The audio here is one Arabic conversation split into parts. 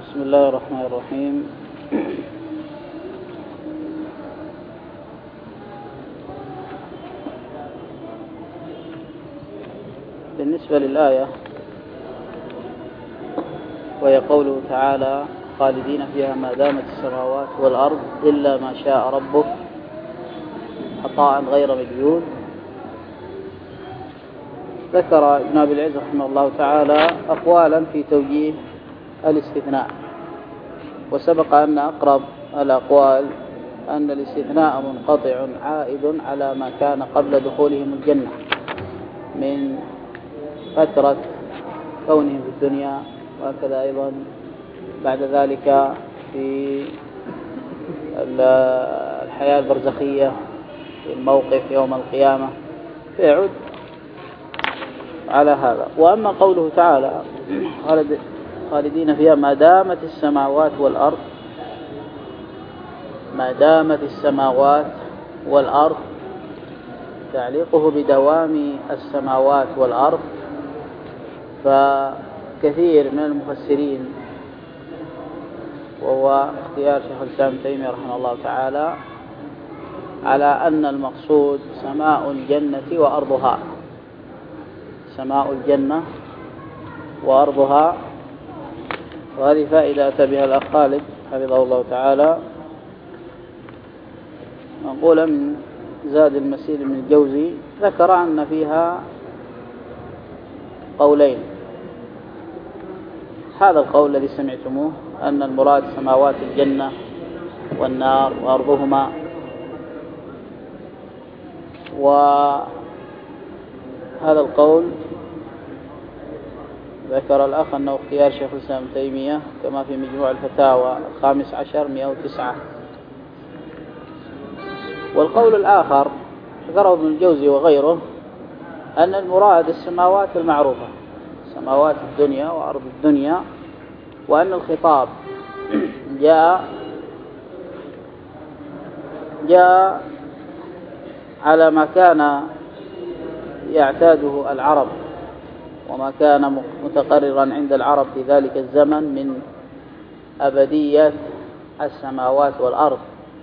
بسم الله الرحمن الرحيم. بالنسبة للآية وهي قوله تعالى خالدين فيها ما دامت السماوات والأرض إلا ما شاء ربك عطاء غير مجدود، ذكر ابن أبي العز رحمه الله تعالى أقوالا في توجيه الاستثناء، وسبق أن أقرب الأقوال أن الاستثناء منقطع عائد على ما كان قبل دخولهم الجنة من فترة كونهم في الدنيا، وهكذا أيضا بعد ذلك في الحياة البرزخية في الموقف يوم القيامة، فيعود على هذا. وأما قوله تعالى خالدين فيها ما دامت السماوات والأرض، ما دامت السماوات والأرض، تعليقه بدوام السماوات والأرض، فكثير من المفسرين وهو اختيار شيخ الإسلام ابن تيمية رحمه الله تعالى على أن المقصود سماء الجنة وأرضها، سماء الجنة وأرضها. وهذه فائدة أتى بها الأخ خالد حفظه الله تعالى، منقولة من زاد المسير من الجوزي، ذكر أن فيها قولين. هذا القول الذي سمعتموه أن المراد سماوات الجنة والنار وأرضهما، وهذا القول ذكر الأخ أنه اختيار شيخ الإسلام ابن تيمية كما في مجموع الفتاوى 15/109. والقول الآخر ذكره ابن الجوزي وغيره أن المراد السماوات المعروفة، سماوات الدنيا وأرض الدنيا، وأن الخطاب جاء على ما كان يعتاده العرب وما كان متقررا عند العرب في ذلك الزمن من أبدية السماوات والأرض.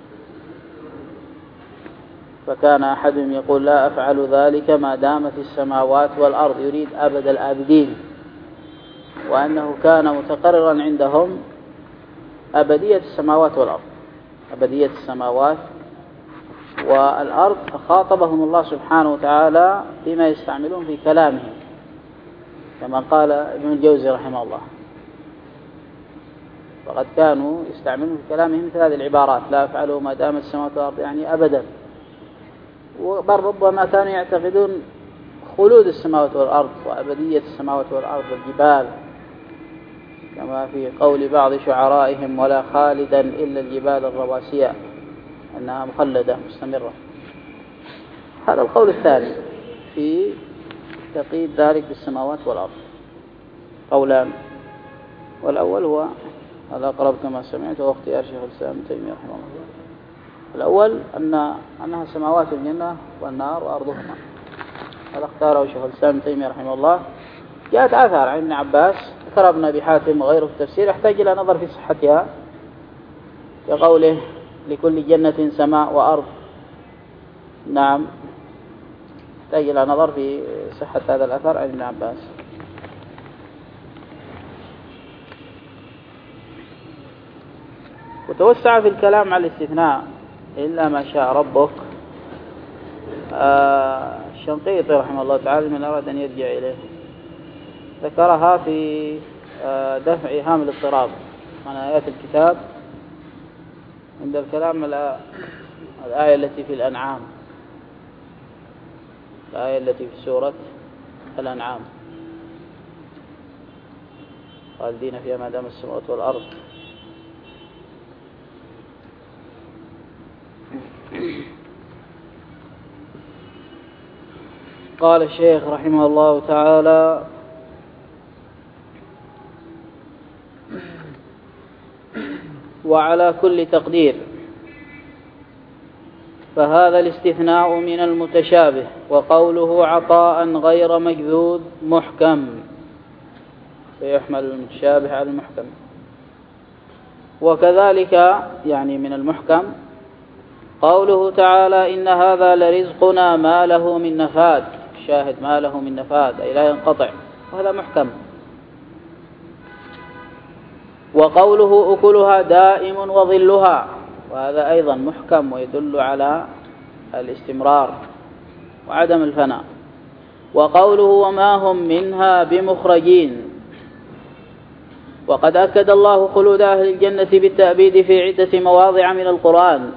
فكان أحدهم يقول لا أفعل ذلك ما دامت السماوات والأرض، يريد أبد الآبدين، وأنه كان متقررا عندهم أبدية السماوات والأرض، أبدية السماوات والأرض. فخاطبهم الله سبحانه وتعالى فيما يستعملون في كلامهم، كما قال ابن الجوزي رحمه الله، فقد كانوا يستعملون في كلامهم مثل هذه العبارات لا أفعله ما دامت السماوات والأرض، يعني أبدا. وبل ربما كانوا يعتقدون خلود السماوات والأرض وأبدية السماوات والأرض والجبال، كما في قول بعض شعرائهم ولا خالدا إلا الجبال الرواسية، أنها مخلدة مستمرة. هذا القول الثاني في تقييد ذلك بالسماوات والأرض قولان، والأول هو الأقرب كما سمعت، وهو اختيار شيخ الإسلام ابن تيمية رحمه الله. الأول أنها سماوات الجنة والنار وأرضهما، هذا اختاره شيخ الإسلام ابن تيمية رحمه الله. جاءت آثار عن ابن عباس، ذكر ابن أبي حاتم وغيره في التفسير، يحتاج إلى نظر في صحتها، كقوله لكل جنة سماء وأرض، نعم، يحتاج إلى نظر في صحة هذا الأثر عن ابن عباس. وتوسع في الكلام على الاستثناء إلا ما شاء ربك الشنقيطي رحمه الله تعالى من أراد أن يرجع إليه، ذكرها في دفع إيهام الاضطراب عن آيات الكتاب عند الكلام على الآية التي في الأنعام، الآية التي في سورة الأنعام خالدين فيها ما دام السماوات والأرض. قال الشيخ رحمه الله تعالى وعلى كل تقدير فهذا الاستثناء من المتشابه، وقوله عطاء غير مجذوذ محكم، فيحمل المتشابه على المحكم. وكذلك يعني من المحكم قوله تعالى إن هذا لرزقنا ما له من نفاد، شاهد ما له من نفاد أي لا ينقطع، وهذا محكم. وقوله أكلها دائم وظلها، وهذا أيضا محكم ويدل على الاستمرار وعدم الفناء. وقوله وما هم منها بمخرجين، وقد أكد الله خلود أهل الجنة بالتأبيد في عدة مواضع من القرآن،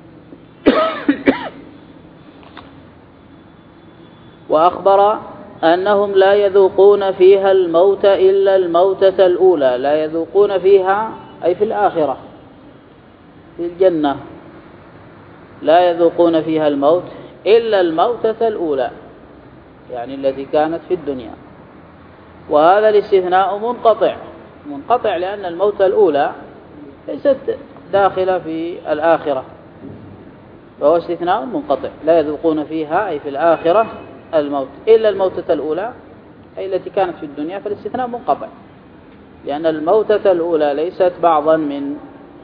وأخبر أنهم لا يذوقون فيها الموت إلا الموتة الأولى، لا يذوقون فيها أي في الآخرة في الجنة لا يذوقون فيها الموت إلا الموتة الأولى، يعني التي كانت في الدنيا. وهذا الاستثناء منقطع لأن الموتة الأولى ليست داخلة في الآخرة، فهو استثناء منقطع، لا يذوقون فيها أي في الآخرة الموت إلا الموتة الأولى أي التي كانت في الدنيا، فالاستثناء منقطع لأن الموتة الأولى ليست بعضا من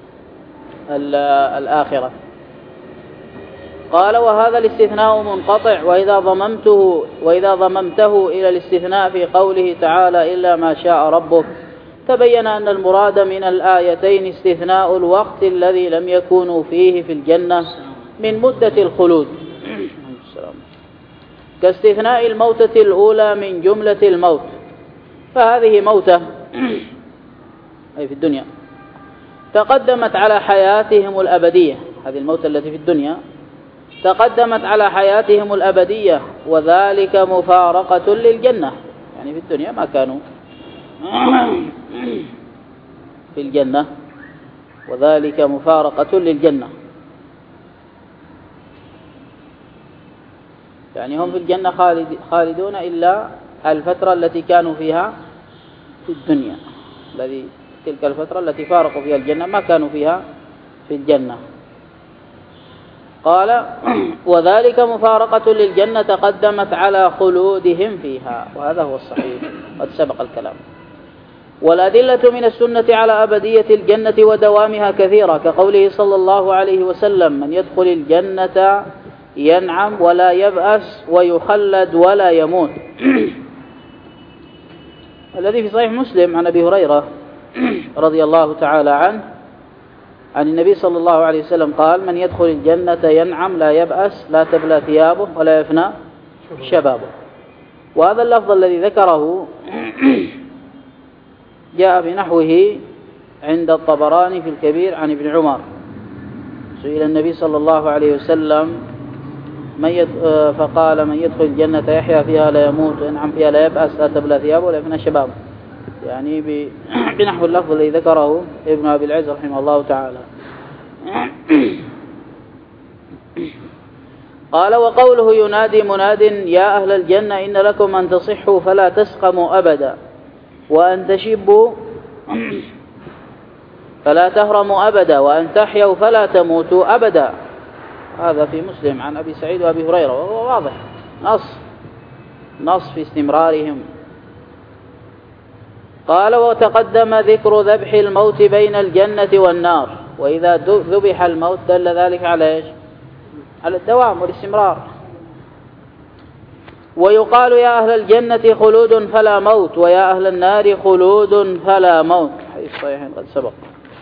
الآخرة. قال وهذا الاستثناء منقطع، وإذا ضممته إلى الاستثناء في قوله تعالى إلا ما شاء ربك، تبين أن المراد من الآيتين استثناء الوقت الذي لم يكونوا فيه في الجنة من مدة الخلود، كاستثناء الموتة الأولى من جملة الموت، فهذه موتة أي في الدنيا تقدمت على حياتهم الأبدية، هذه الموتة التي في الدنيا تقدمت على حياتهم الأبدية، وذلك مفارقة للجنة، يعني في الدنيا ما كانوا في الجنة، وذلك مفارقة للجنة، يعني هم في الجنة خالدون إلا الفترة التي كانوا فيها في الدنيا، تلك الفترة التي فارقوا فيها الجنة ما كانوا فيها في الجنة. قال وذلك مفارقة للجنة تقدمت على خلودهم فيها، وهذا هو الصحيح قد سبق الكلام. والأدلة من السنة على أبدية الجنة ودوامها كثيرة، كقوله صلى الله عليه وسلم من يدخل الجنة ينعم ولا يبأس ويخلد ولا يموت، الذي في صحيح مسلم عن أبي هريرة رضي الله تعالى عنه عن النبي صلى الله عليه وسلم قال من يدخل الجنة ينعم لا يبأس لا تبلى ثيابه ولا يفنى شبابه. وهذا اللفظ الذي ذكره جاء بنحوه عند الطبراني في الكبير عن ابن عمر، سئل النبي صلى الله عليه وسلم فقال من يدخل الجنة يحيا فيها لا يموت وينعم فيها لا يبأس لا تبلى ثيابه ولا يفنى شبابه، يعني بنحو اللفظ الذي ذكره ابن أبي العز رحمه الله تعالى. قال وقوله ينادي مناد يا أهل الجنة إن لكم أن تصحوا فلا تسقموا أبدا وأن تشبوا فلا تهرموا أبدا وأن تحيوا فلا تموتوا أبدا، هذا في مسلم عن أبي سعيد وأبي هريرة، وهو واضح نص في استمرارهم. قال وتقدم ذكر ذبح الموت بين الجنة والنار، وإذا ذبح الموت دل ذلك على إيش؟ على الدوام والاستمرار. ويقال يا أهل الجنة خلود فلا موت ويا أهل النار خلود فلا موت، حديث صحيح قد سبق.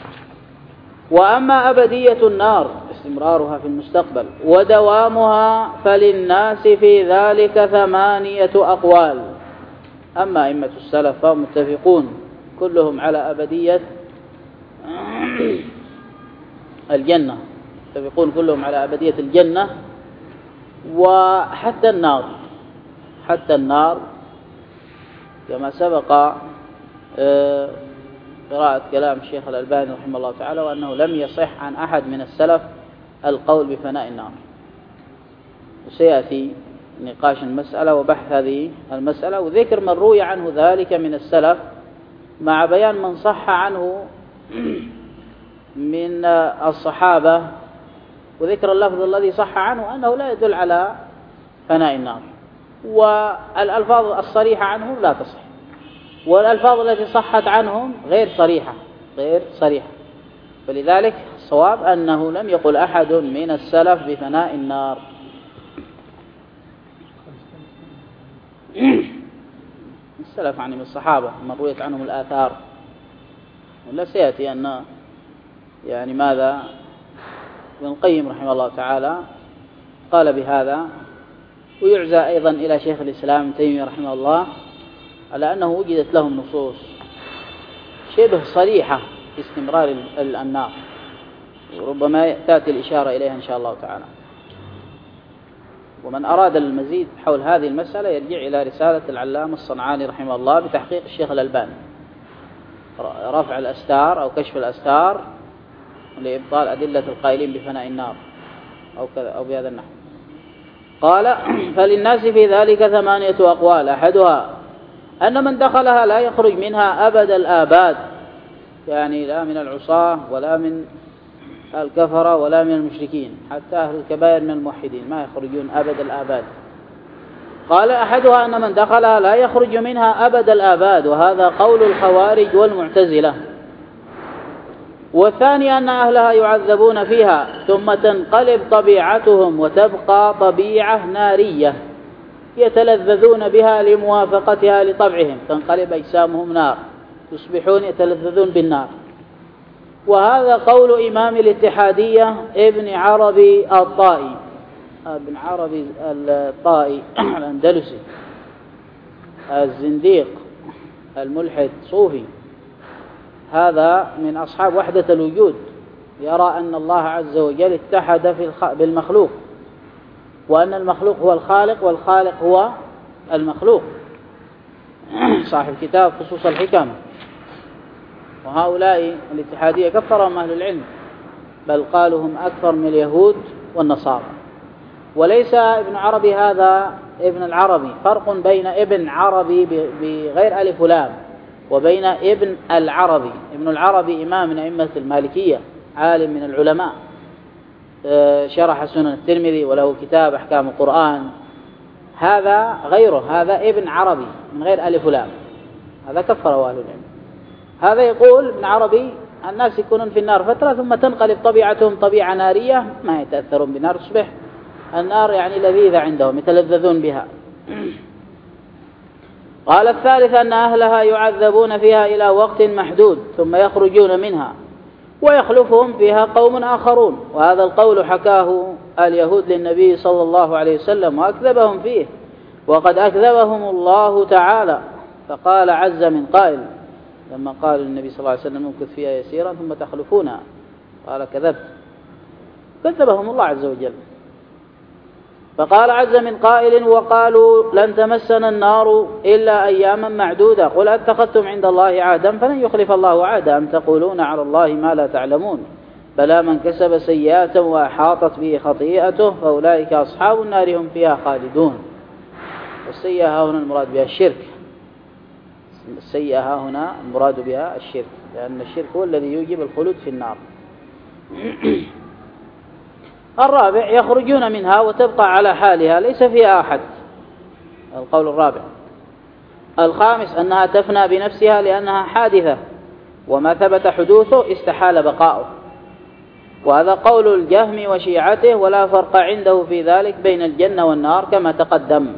وأما أبدية النار استمرارها في المستقبل ودوامها فللناس في ذلك 8 أقوال. أما أئمة السلف فهم متفقون كلهم على أبدية الجنة، متفقون كلهم على أبدية الجنة، وحتى النار كما سبق قراءة كلام الشيخ الألباني رحمه الله تعالى، وأنه لم يصح عن أحد من السلف القول بفناء النار، وسيأتي نقاش المسألة وبحث هذه المسألة وذكر من روي عنه ذلك من السلف مع بيان من صح عنه من الصحابة، وذكر اللفظ الذي صح عنه أنه لا يدل على فناء النار، والألفاظ الصريحة عنهم لا تصح، والألفاظ التي صحت عنهم غير صريحة. فلذلك الصواب أنه لم يقل أحد من السلف بفناء النار. السلف يعني من الصحابة من رويت عنهم الآثار، ولا سيأتي أن يعني ماذا ابن القيم رحمه الله تعالى قال بهذا، ويعزى أيضا إلى شيخ الإسلام ابن تيمية رحمه الله على أنه وجدت لهم نصوص شبه صريحة في استمرار النار، وربما تأتي الإشارة إليها إن شاء الله تعالى. ومن أراد المزيد حول هذه المسألة يرجع إلى رسالة العلامة الصنعاني رحمه الله بتحقيق الشيخ الألباني، رفع الأستار أو كشف الأستار لإبطال أدلة القائلين بفناء النار أو كذا أو بهذا النحو. قال: فللناس في ذلك 8 أقوال، أحدها أن من دخلها لا يخرج منها أبد الآباد، يعني لا من العصاة ولا من الكفرة ولا من المشركين، حتى أهل الكبائر من الموحدين ما يخرجون أبد الآباد. قال: أحدها أن من دخلها لا يخرج منها أبد الآباد، وهذا قول الخوارج والمعتزلة. والثاني أن أهلها يعذبون فيها ثم تنقلب طبيعتهم وتبقى طبيعة نارية يتلذذون بها لموافقتها لطبعهم، تنقلب أجسامهم نار يصبحون يتلذذون بالنار. وهذا قول إمام الاتحادية ابن عربي الطائي، ابن عربي الطائي الأندلسي الزنديق الملحد صوفي، هذا من أصحاب وحدة الوجود، يرى أن الله عز وجل اتحد بالمخلوق، وأن المخلوق هو الخالق والخالق هو المخلوق، صاحب كتاب خصوص الحكم. وهؤلاء الاتحادية كفرهم أهل العلم، بل قالوا هم أكثر من اليهود والنصارى. وليس ابن عربي هذا ابن العربي، فرق بين ابن عربي بغير ألف ولام وبين ابن العربي. ابن العربي إمام من أئمة المالكية، عالم من العلماء، شرح سنن الترمذي وله كتاب أحكام القرآن. هذا غيره، هذا ابن عربي من غير ألف ولام، هذا كفره أهل العلم. هذا يقول ابن عربي الناس يكونون في النار فترة ثم تنقلب طبيعتهم طبيعة نارية، ما يتأثرون بالنار، تصبح النار يعني لذيذة عندهم يتلذذون بها. قال: الثالث أن أهلها يعذبون فيها إلى وقت محدود ثم يخرجون منها ويخلفهم فيها قوم آخرون، وهذا القول حكاه اليهود للنبي صلى الله عليه وسلم وأكذبهم فيه، وقد أكذبهم الله تعالى، فقال عز من قائل لما قال النبي صلى الله عليه وسلم: نمكث فيها يسيرا ثم تخلفونها، قال: كذبت، كذبهم الله عز وجل. فقال عز من قائل: وقالوا لن تمسنا النار إلا أياما معدودة، قل أتخذتم عند الله عهدا فلن يخلف الله عهدا، أم تقولون على الله ما لا تعلمون، بلى من كسب سيئة وأحاطت به خطيئته فأولئك أصحاب النار هم فيها خالدون. والسيئة هنا المراد بها الشرك، السيئة هنا المراد بها الشرك، لأن الشرك هو الذي يوجب الخلود في النار. الرابع: يخرجون منها وتبقى على حالها ليس فيها أحد، القول الرابع. الخامس: أنها تفنى بنفسها لأنها حادثة، وما ثبت حدوثه استحال بقاؤه، وهذا قول الجهم وشيعته، ولا فرق عنده في ذلك بين الجنة والنار كما تقدم.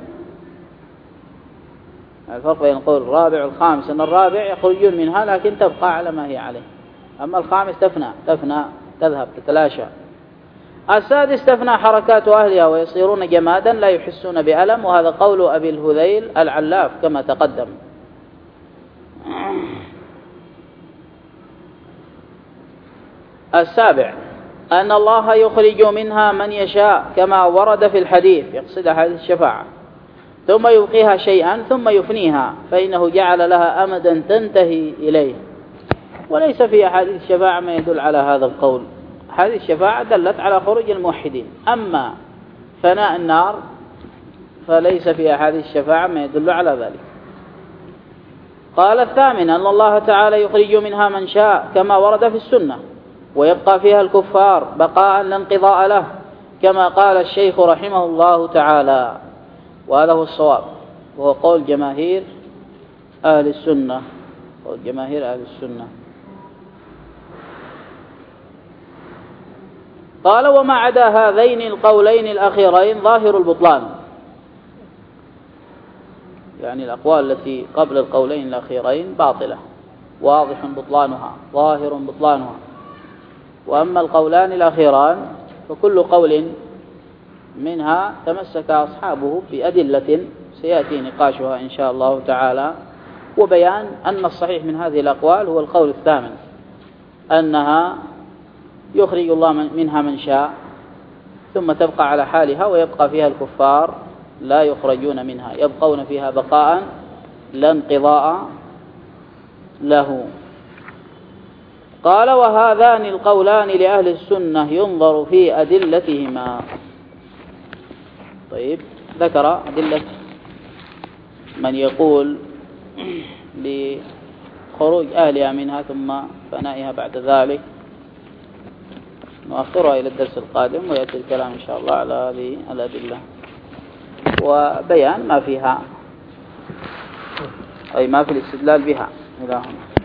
الفرق بين القول الرابع والخامس أن الرابع يخرجون منها لكن تبقى على ما هي عليه، أما الخامس تفنى تذهب تتلاشى. السادس: تفنى حركات أهلها ويصيرون جمادا لا يحسون بألم، وهذا قول أبي الهذيل العلاف كما تقدم. السابع: أن الله يخرج منها من يشاء كما ورد في الحديث، يقصد حديث الشفاعة، ثم يبقيها شيئا ثم يفنيها، فإنه جعل لها أمدا تنتهي إليه. وليس في أحاديث الشفاعة ما يدل على هذا القول، حديث الشفاعة دلت على خروج الموحدين، أما فناء النار فليس في أحاديث الشفاعة ما يدل على ذلك. قال: الثامن: أن الله تعالى يخرج منها من شاء كما ورد في السنة، ويبقى فيها الكفار بقاء لا انقضاء له، كما قال الشيخ رحمه الله تعالى، وهذا هو الصواب، وهو قول جماهير أهل السنة، قول جماهير أهل السنة. قال وما عدا هذين القولين الأخيرين ظاهر البطلان، يعني الأقوال التي قبل القولين الأخيرين باطلة واضح بطلانها ظاهر بطلانها. وأما القولان الأخيران فكل قول منها تمسك أصحابه بأدلة سيأتي نقاشها إن شاء الله تعالى، وبيان أن الصحيح من هذه الأقوال هو القول الثامن، أنها يخرج الله منها من شاء ثم تبقى على حالها، ويبقى فيها الكفار لا يخرجون منها، يبقون فيها بقاء لا انقضاء له. قال وهذان القولان لأهل السنة ينظر في أدلتهما. طيب، ذكر أدلة من يقول لخروج أهلها منها ثم فنائها بعد ذلك، نؤخرها إلى الدرس القادم ويأتي الكلام إن شاء الله على هذه الأدلة وبيان ما فيها، أي ما في الاستدلال بها إلى هنا.